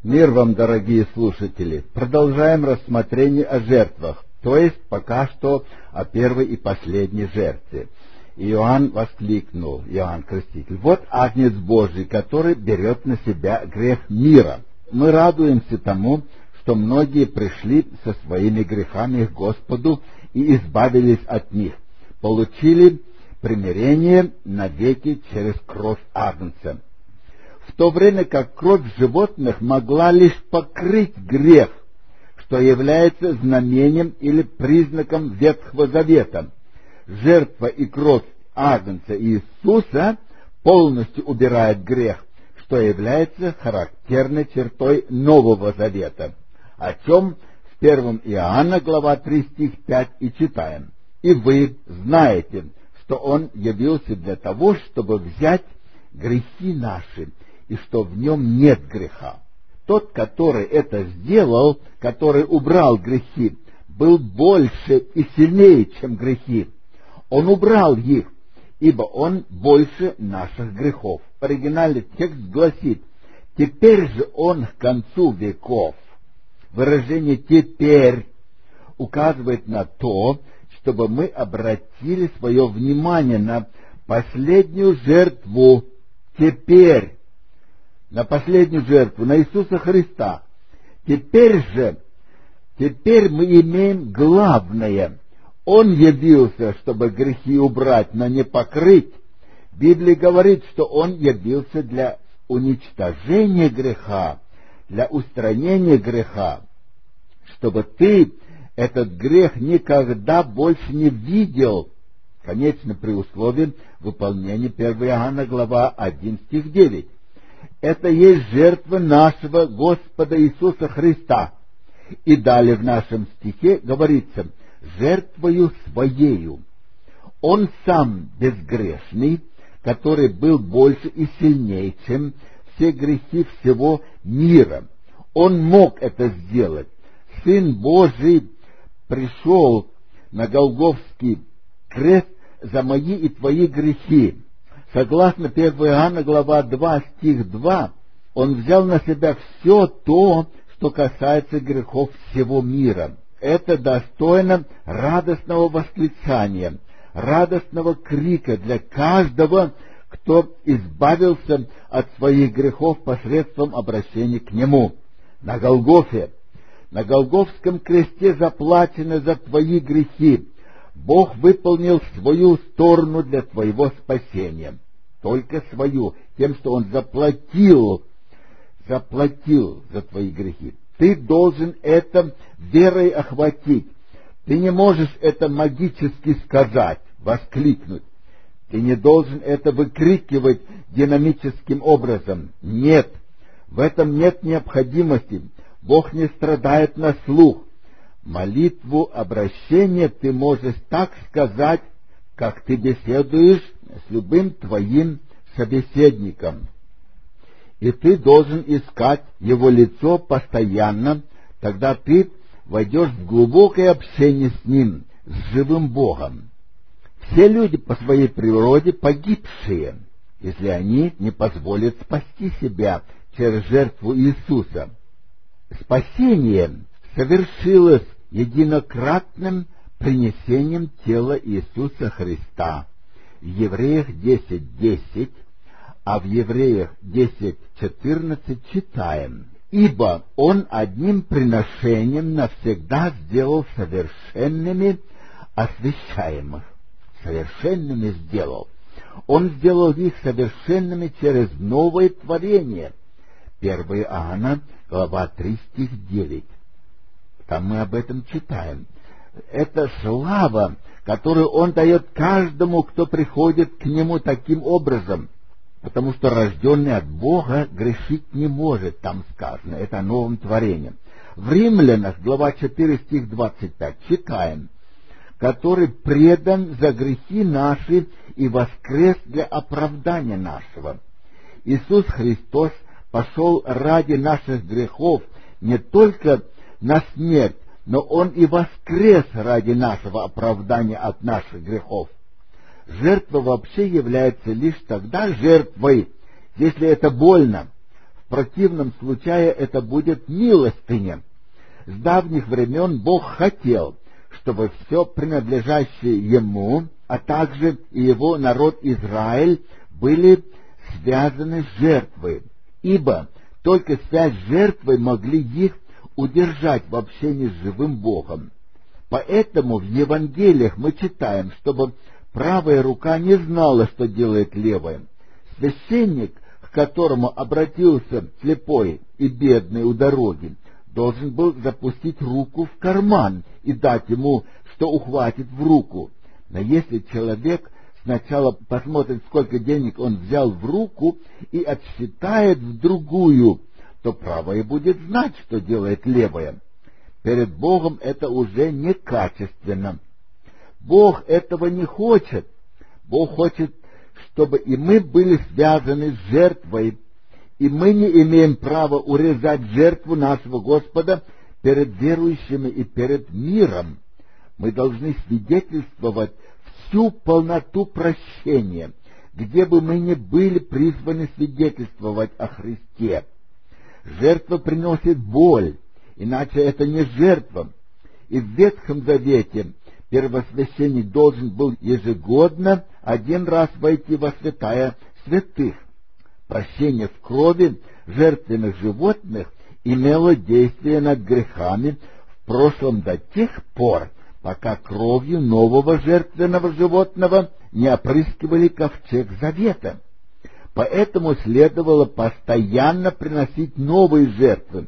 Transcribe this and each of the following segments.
Мир вам, дорогие слушатели! Продолжаем рассмотрение о жертвах, то есть пока что о первой и последней жертве. Иоанн воскликнул, Иоанн Креститель: «Вот Агнец Божий, который берет на себя грех мира». Мы радуемся тому, что многие пришли со своими грехами к Господу и избавились от них, получили примирение навеки через кровь Агнца. В то время как кровь животных могла лишь покрыть грех, что является знамением или признаком Ветхого Завета, жертва и кровь Агнца Иисуса полностью убирает грех, что является характерной чертой Нового Завета, о чем в 1 Иоанна, глава 3, стих 5 и читаем. «И вы знаете, что Он явился для того, чтобы взять грехи наши, и что в нем нет греха». Тот, который это сделал, который убрал грехи, был больше и сильнее, чем грехи. Он убрал их, ибо Он больше наших грехов. В оригинале текст гласит: «Теперь же Он к концу веков». Выражение «теперь» указывает на то, чтобы мы обратили свое внимание на последнюю жертву. Теперь на последнюю жертву, на Иисуса Христа. Теперь мы имеем главное. Он явился, чтобы грехи убрать, но не покрыть. Библия говорит, что Он явился для уничтожения греха, для устранения греха, чтобы ты этот грех никогда больше не видел, конечно, при условии выполнения 1 Иоанна, глава 1, стих 9. Это есть жертва нашего Господа Иисуса Христа. И далее в нашем стихе говорится: «жертвою Своею». Он сам безгрешный, который был больше и сильнее, чем все грехи всего мира. Он мог это сделать. Сын Божий пришел на Голгофский крест за мои и твои грехи. Согласно 1 Иоанна, глава 2, стих 2, Он взял на себя все то, что касается грехов всего мира. Это достойно радостного восклицания, радостного крика для каждого, кто избавился от своих грехов посредством обращения к Нему. На Голгофе, на Голгофском кресте заплачено за твои грехи. Бог выполнил свою сторону для твоего спасения. Только свою, тем, что Он заплатил за твои грехи. Ты должен это верой охватить. Ты не можешь это магически сказать, воскликнуть. Ты не должен это выкрикивать динамическим образом. Нет, в этом нет необходимости. Бог не страдает на слух. Молитву обращения ты можешь так сказать, как ты беседуешь с любым твоим собеседником. И ты должен искать Его лицо постоянно, тогда ты войдешь в глубокое общение с Ним, с живым Богом. Все люди по своей природе погибшие, если они не позволят спасти себя через жертву Иисуса. Спасение совершилось единократным принесением тела Иисуса Христа. В Евреях 10:10, а в Евреях 10:14 читаем: «Ибо Он одним приношением навсегда сделал совершенными освящаемых». Совершенными сделал. Он сделал их совершенными через новое творение. 1 Иоанна, глава 3, стих 9. Там мы об этом читаем. Это слава, которую Он дает каждому, кто приходит к Нему таким образом. Потому что рожденный от Бога грешить не может, там сказано, это новым творением. В Римлянах, глава 4, стих 25, читаем: «который предан за грехи наши и воскрес для оправдания нашего». Иисус Христос пошел ради наших грехов не только на смерть, но Он и воскрес ради нашего оправдания от наших грехов. Жертва вообще является лишь тогда жертвой, если это больно. В противном случае это будет милостыня. С давних времен Бог хотел, чтобы все принадлежащее Ему, а также и Его народ Израиль, были связаны с жертвой, ибо только связь с жертвой могли их удержать в общении с живым Богом. Поэтому в Евангелиях мы читаем, чтобы правая рука не знала, что делает левая. Священник, к которому обратился слепой и бедный у дороги, должен был запустить руку в карман и дать ему, что ухватит в руку. Но если человек сначала посмотрит, сколько денег он взял в руку, и отсчитает в другую, то правая будет знать, что делает левая. Перед Богом это уже некачественно. Бог этого не хочет. Бог хочет, чтобы и мы были связаны с жертвой, и мы не имеем права урезать жертву нашего Господа перед верующими и перед миром. Мы должны свидетельствовать всю полноту прощения, где бы мы ни были призваны свидетельствовать о Христе. Жертва приносит боль, иначе это не жертва. И в Ветхом Завете первосвященник должен был ежегодно один раз войти во святая святых. Прощение в крови жертвенных животных имело действие над грехами в прошлом до тех пор, пока кровью нового жертвенного животного не опрыскивали ковчег завета. Поэтому следовало постоянно приносить новые жертвы,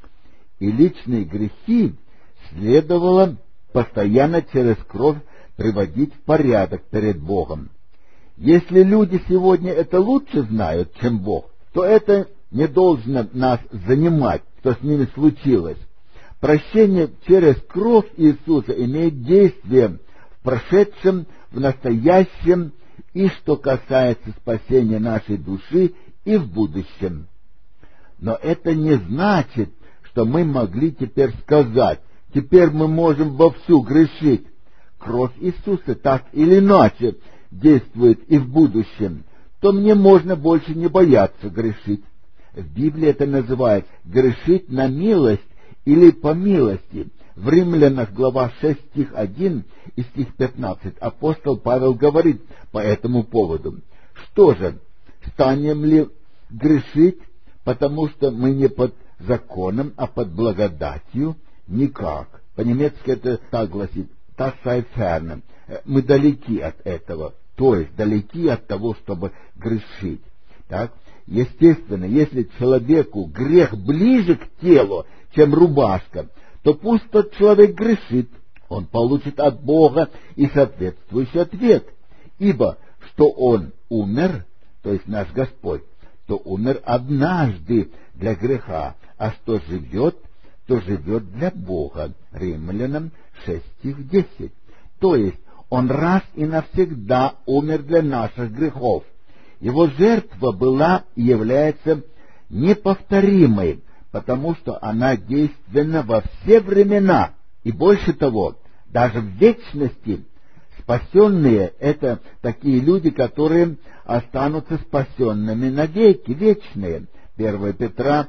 и личные грехи следовало постоянно через кровь приводить в порядок перед Богом. Если люди сегодня это лучше знают, чем Бог, то это не должно нас занимать, что с ними случилось. Прощение через кровь Иисуса имеет действие в прошедшем, в настоящем и, что касается спасения нашей души, и в будущем. Но это не значит, что мы могли теперь сказать: теперь мы можем вовсю грешить. Кровь Иисуса так или иначе действует и в будущем, то мне можно больше не бояться грешить. В Библии это называется грешить на милость или по милости. В Римлянах глава 6 стих 1 и стих 15 апостол Павел говорит по этому поводу: что же, станем ли грешить, потому что мы не под законом, а под благодатью? Никак. По-немецки это так гласит: das sei fern. Мы далеки от этого, то есть далеки от того, чтобы грешить. Так? Естественно, если человеку грех ближе к телу, чем рубашка, то пусть тот человек грешит, он получит от Бога и соответствующий ответ. Ибо что он умер, то есть наш Господь, то умер однажды для греха, а что живет, то живет для Бога. Римлянам 6 стих 10. То есть он раз и навсегда умер для наших грехов. Его жертва была и является неповторимой, потому что она действенна во все времена. И больше того, даже в вечности спасенные — это такие люди, которые останутся спасенными навеки, вечные. 1 Петра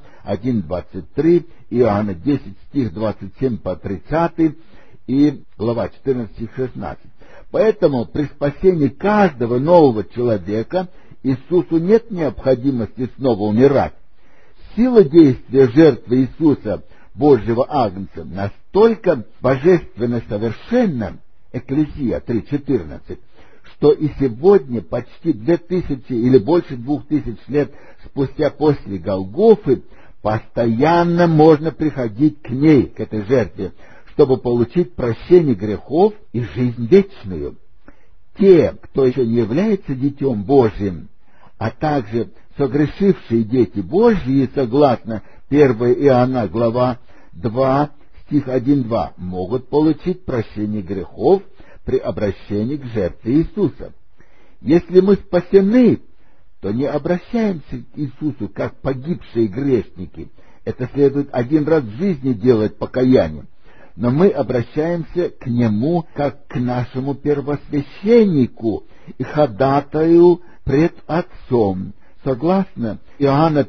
1:23, Иоанна 10 стих 27 по 30 и глава 14 стих 16. Поэтому при спасении каждого нового человека Иисусу нет необходимости снова умирать. Сила действия жертвы Иисуса, Божьего Агнца, настолько божественно совершенна, Экклесия 3:14, что и сегодня, почти 2000 или больше 2000 лет спустя после Голгофы, постоянно можно приходить к ней, к этой жертве, чтобы получить прощение грехов и жизнь вечную. Те, кто еще не является детем Божьим, а также согрешившие дети Божьи, согласно 1 Иоанна глава 2 стих 1-2, могут получить прощение грехов при обращении к жертве Иисуса. Если мы спасены, то не обращаемся к Иисусу как погибшие грешники. Это следует один раз в жизни делать покаяние. Но мы обращаемся к Нему как к нашему первосвященнику и ходатаю пред Отцом, согласно Иоанна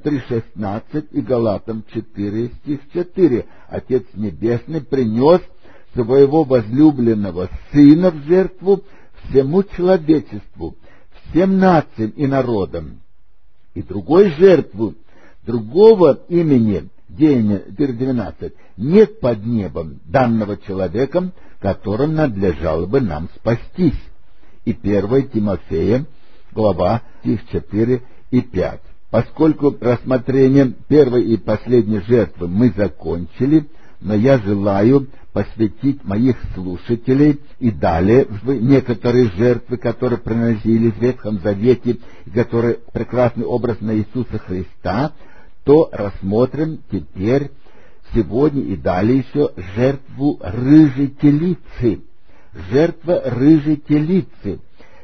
3,16 и Галатам 4, стих 4. Отец Небесный принес своего возлюбленного Сына в жертву всему человечеству, всем нациям и народам. И другой жертву, другого имени, Деяния 4:12, нет под небом, данного человеком, которым надлежало бы нам спастись. И 1 Тимофея, глава, стих 4 и 5. Поскольку рассмотрение первой и последней жертвы мы закончили, но я желаю посвятить моих слушателей и далее в некоторые жертвы, которые приносились в Ветхом Завете, и которые прекрасный образ на Иисуса Христа, то рассмотрим теперь сегодня и далее еще жертву рыжей телицы. Жертва рыжей телицы.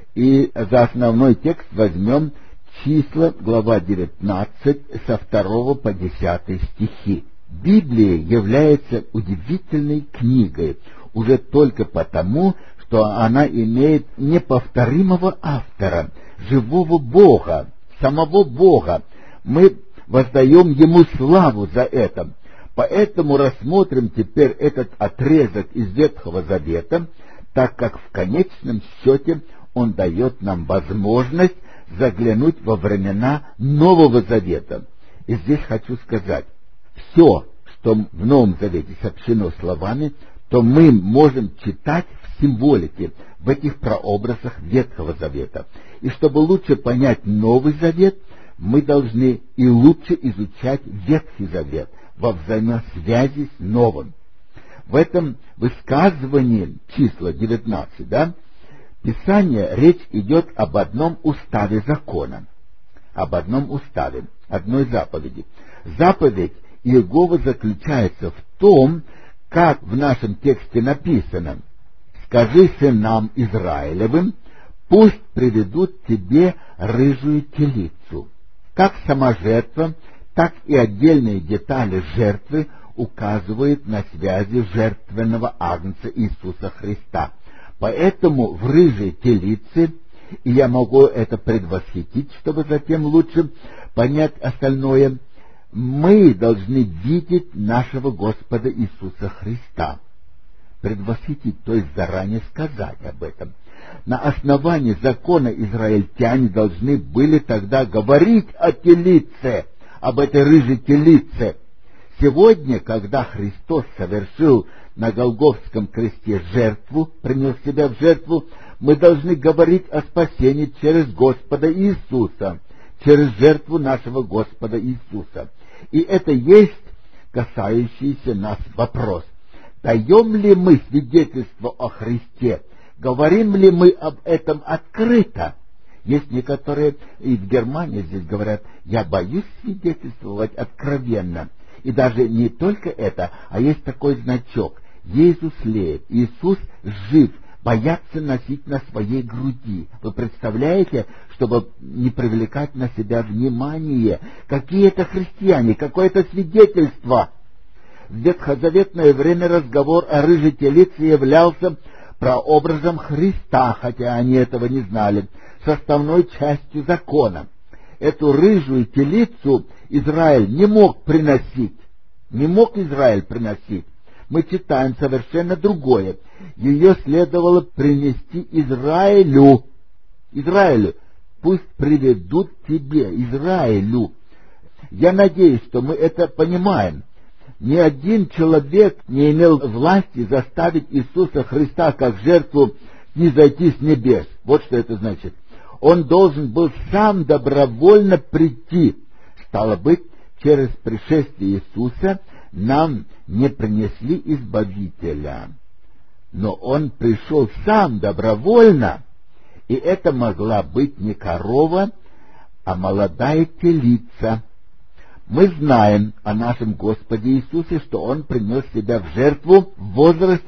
И за основной текст возьмем Числа, глава 19, со 2 по 10 стихи. Библия является удивительной книгой уже только потому, что она имеет неповторимого автора, живого Бога, самого Бога. Мы воздаем Ему славу за это. Поэтому рассмотрим теперь этот отрезок из Ветхого Завета, так как в конечном счете он дает нам возможность заглянуть во времена Нового Завета. И здесь хочу сказать, все, что в Новом Завете сообщено словами, то мы можем читать в символике, в этих прообразах Ветхого Завета. И чтобы лучше понять Новый Завет, мы должны и лучше изучать Ветхий Завет во взаимосвязи с Новым. В этом высказывании Числа 19, Писание, речь идет об одном уставе закона, об одном уставе, одной заповеди. Заповедь Иеговы заключается в том, как в нашем тексте написано: «Скажи сынам Израилевым, пусть приведут тебе рыжую телицу». Как сама жертва, так и отдельные детали жертвы указывают на связи жертвенного агнца Иисуса Христа. Поэтому в рыжей телице, и я могу это предвосхитить, чтобы затем лучше понять остальное, мы должны видеть нашего Господа Иисуса Христа. Предвосхитить, то есть заранее сказать об этом. На основании закона израильтяне должны были тогда говорить о телице, об этой рыжей телице. Сегодня, когда Христос совершил на Голгофском кресте жертву, принес себя в жертву, мы должны говорить о спасении через Господа Иисуса, через жертву нашего Господа Иисуса. И это есть касающийся нас вопрос. Даем ли мы свидетельство о Христе? Говорим ли мы об этом открыто? Есть некоторые, и в Германии здесь говорят, я боюсь свидетельствовать откровенно. И даже не только это, а есть такой значок: Иисус леет, Иисус жив, боятся носить на своей груди. Вы представляете, чтобы не привлекать на себя внимание? Какие это христиане, какое это свидетельство? В ветхозаветное время разговор о рыжей телице являлся прообразом Христа, хотя они этого не знали, составной частью закона. Эту рыжую телицу Израиль не мог приносить. Не мог Израиль приносить. Мы читаем совершенно другое. Ее следовало принести Израилю. Израилю. Пусть приведут тебе, Израилю. Я надеюсь, что мы это понимаем. Ни один человек не имел власти заставить Иисуса Христа как жертву снизойти с небес. Вот что это значит. Он должен был сам добровольно прийти. Стало быть, через пришествие Иисуса нам не принесли Избавителя. Но Он пришел сам добровольно, и это могла быть не корова, а молодая телица. Мы знаем о нашем Господе Иисусе, что Он принес себя в жертву в возрасте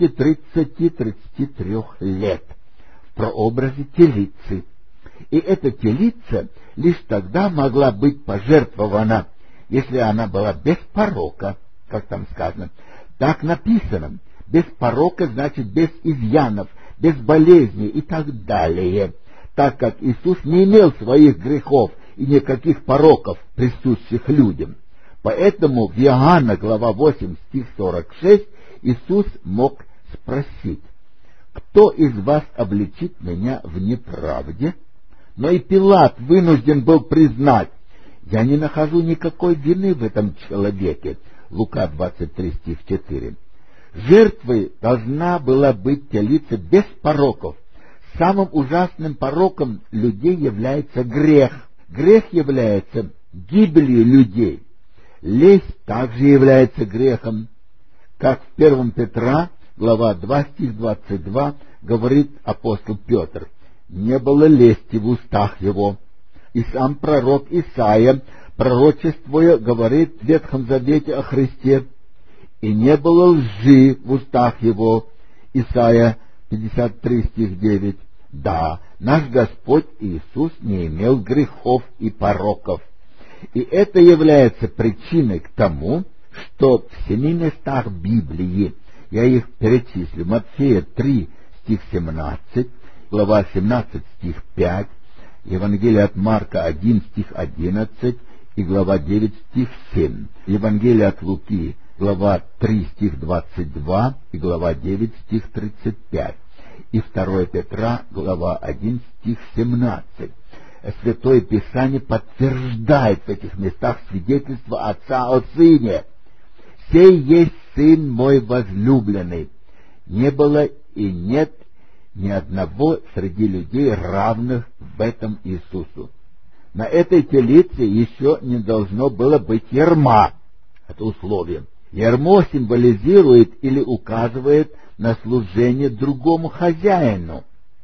30-33 лет, в прообразе телицы. И эта телица лишь тогда могла быть пожертвована, если она была без порока, как там сказано. Так написано. Без порока значит без изъянов, без болезней и так далее. Так как Иисус не имел своих грехов и никаких пороков, присущих людям. Поэтому в Иоанна, глава 8, стих 46, Иисус мог спросить: «Кто из вас обличит меня в неправде?» Но и Пилат вынужден был признать: «Я не нахожу никакой вины в этом человеке». Лука 23, стих 4. Жертвой должна была быть телица без пороков. Самым ужасным пороком людей является грех. Грех является гибелью людей. Лесть также является грехом. Как в 1 Петра, глава 2, стих 22, говорит апостол Петр: «Не было лести в устах его». И сам пророк Исаия, пророчествуя, говорит в Ветхом Завете о Христе: «И не было лжи в устах его». Исаия 53, стих 9. Да, наш Господь Иисус не имел грехов и пороков. И это является причиной к тому, что в 7 местах Библии, я их перечислю: Матфея 3, стих 17, глава 17, стих 5, Евангелие от Марка 1, стих 11 и глава 9, стих 7, Евангелие от Луки, глава 3, стих 22 и глава 9, стих 35, и 2 Петра, глава 1, стих 17. Святое Писание подтверждает в этих местах свидетельство Отца о Сыне. «Сей есть Сын мой возлюбленный». Не было и нет ни одного среди людей равных в этом Иисусу. На этой телице еще не должно было быть ярма. Это условие. Ярмо символизирует или указывает на служение другому хозяину.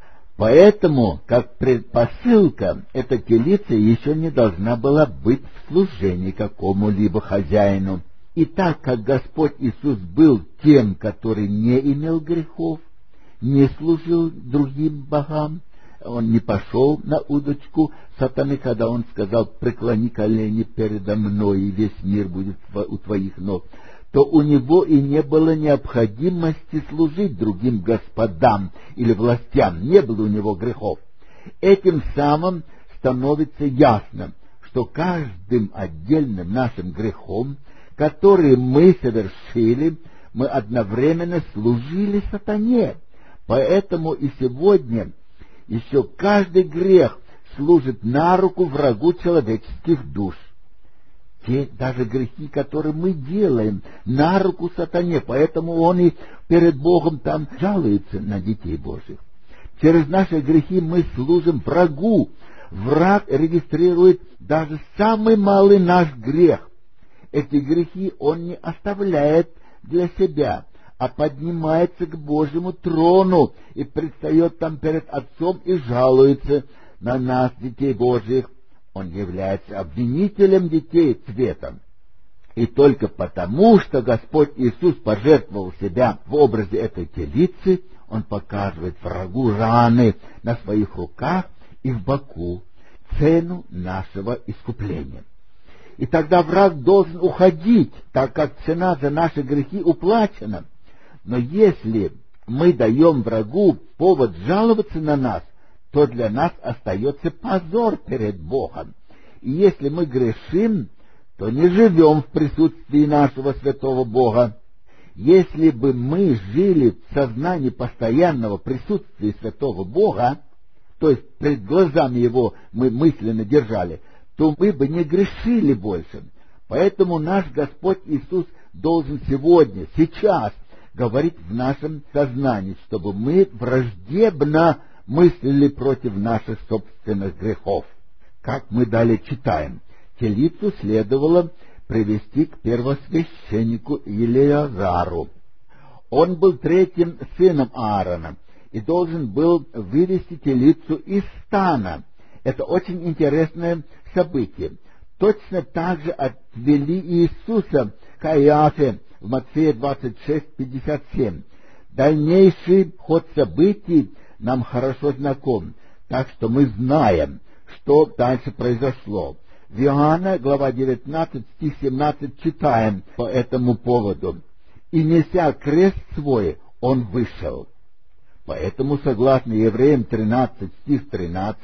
Поэтому, как предпосылка, эта телица еще не должна была быть в служении какому-либо хозяину. И так как Господь Иисус был тем, который не имел грехов, не служил другим богам, он не пошел на удочку сатаны, когда он сказал: «Преклони колени передо мной, и весь мир будет у твоих ног», то у него и не было необходимости служить другим господам или властям, не было у него грехов. Этим самым становится ясно, что каждым отдельным нашим грехом, который мы совершили, мы одновременно служили сатане. Поэтому и сегодня еще каждый грех служит на руку врагу человеческих душ. Те даже грехи, которые мы делаем, на руку сатане, поэтому он и перед Богом там жалуется на детей Божьих. Через наши грехи мы служим врагу. Враг регистрирует даже самый малый наш грех. Эти грехи он не оставляет для себя, а поднимается к Божьему трону и предстает там перед Отцом и жалуется на нас, детей Божьих. Он является обвинителем детей цветом. И только потому, что Господь Иисус пожертвовал себя в образе этой телицы, Он показывает врагу раны на своих руках и в боку, цену нашего искупления. И тогда враг должен уходить, так как цена за наши грехи уплачена. Но если мы даем врагу повод жаловаться на нас, то для нас остается позор перед Богом. И если мы грешим, то не живем в присутствии нашего святого Бога. Если бы мы жили в сознании постоянного присутствия святого Бога, то есть перед глазами Его мы мысленно держали, то мы бы не грешили больше. Поэтому наш Господь Иисус должен сегодня, сейчас говорить в нашем сознании, чтобы мы враждебно мыслили против наших собственных грехов. Как мы далее читаем, телицу следовало привести к первосвященнику Елеазару. Он был третьим сыном Аарона и должен был вывести телицу из стана. Это очень интересное событие. Точно так же отвели Иисуса к Каиафе в Матфея 26:57. Дальнейший ход событий нам хорошо знаком, так что мы знаем, что дальше произошло. В Иоанна, глава 19, стих 17, читаем по этому поводу. «И неся крест свой, он вышел». Поэтому, согласно Евреям 13, стих 13,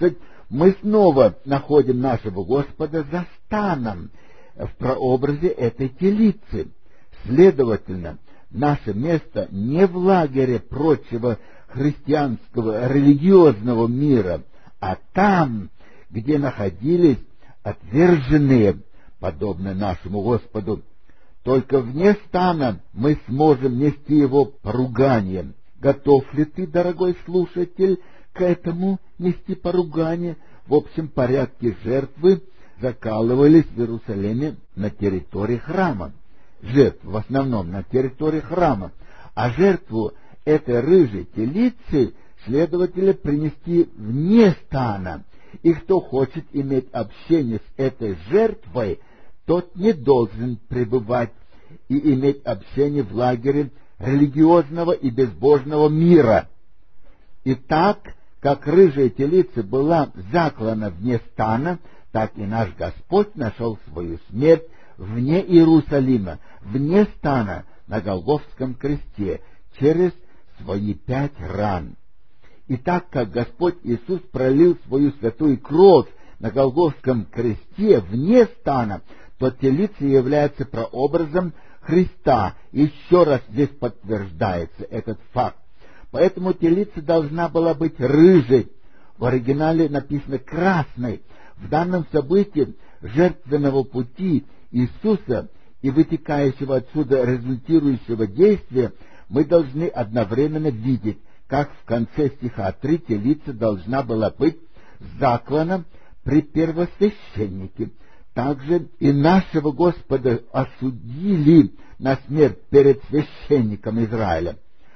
мы снова находим нашего Господа за станом в прообразе этой телицы. Следовательно, наше место не в лагере прочего христианского религиозного мира, а там, где находились отверженные, подобно нашему Господу. Только вне стана мы сможем нести его поругание. Готов ли ты, дорогой слушатель, к этому нести поругание? В общем порядке жертвы закалывались в Иерусалиме на территории храма. Жертвы в основном на территории храма. А жертву этой рыжей телицы следовало принести вне стана. И кто хочет иметь общение с этой жертвой, тот не должен пребывать и иметь общение в лагере религиозного и безбожного мира. И так, как рыжая телица была заклана вне стана, так и наш Господь нашел свою смерть вне Иерусалима, вне стана, на Голгофском кресте, через свои 5 ран. И так как Господь Иисус пролил свою святую кровь на Голгофском кресте вне стана, то телица является прообразом Христа. Еще раз здесь подтверждается этот факт. Поэтому телица должна была быть рыжей. В оригинале написано красной. В данном событии жертвенного пути Иисуса и вытекающего отсюда результирующего действия мы должны одновременно видеть, как в конце стиха 3 телица должна была быть заклана при первосвященнике. Также и нашего Господа осудили на смерть перед священником Израиля.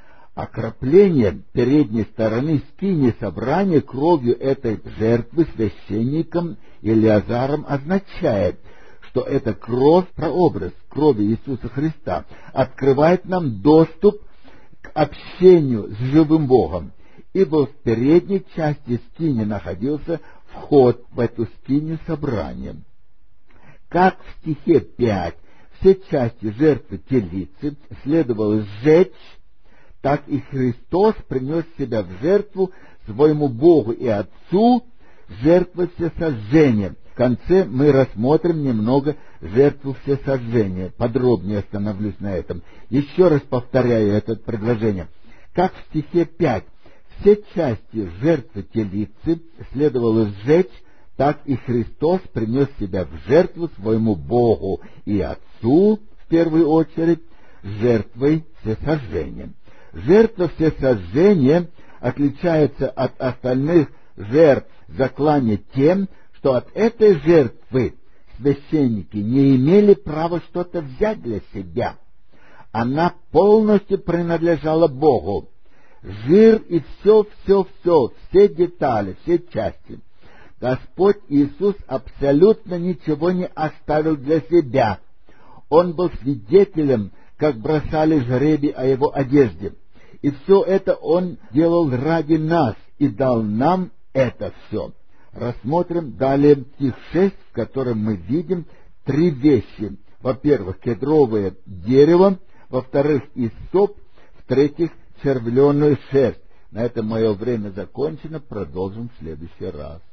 Окропление передней стороны скинии собрания кровью этой жертвы священником Илиазаром означает, что эта кровь, прообраз крови Иисуса Христа, открывает нам доступ к общению с живым Богом, ибо в передней части скинии находился вход в эту скинию собрания. Как в стихе 5 все части жертвы телицы следовало сжечь, так и Христос принес себя в жертву своему Богу и Отцу, жертвы всесожжения. В конце мы рассмотрим немного жертву всесожжения. Подробнее остановлюсь на этом. Еще раз повторяю это предложение. Как в стихе 5 все части жертвы телицы следовало сжечь, так и Христос принес себя в жертву своему Богу и Отцу, в первую очередь, жертвой всесожжения. Жертва всесожжения отличается от остальных жертв заклания тем, что от этой жертвы священники не имели права что-то взять для себя. Она полностью принадлежала Богу. Жир и все детали, все части. Господь Иисус абсолютно ничего не оставил для себя. Он был свидетелем, как бросали жребий о его одежде. И все это Он делал ради нас и дал нам это все. Рассмотрим далее стих 6, в котором мы видим 3 вещи. Во-первых, кедровое дерево, во-вторых, иссоп, в-третьих, червленую шерсть. На этом мое время закончено, продолжим в следующий раз.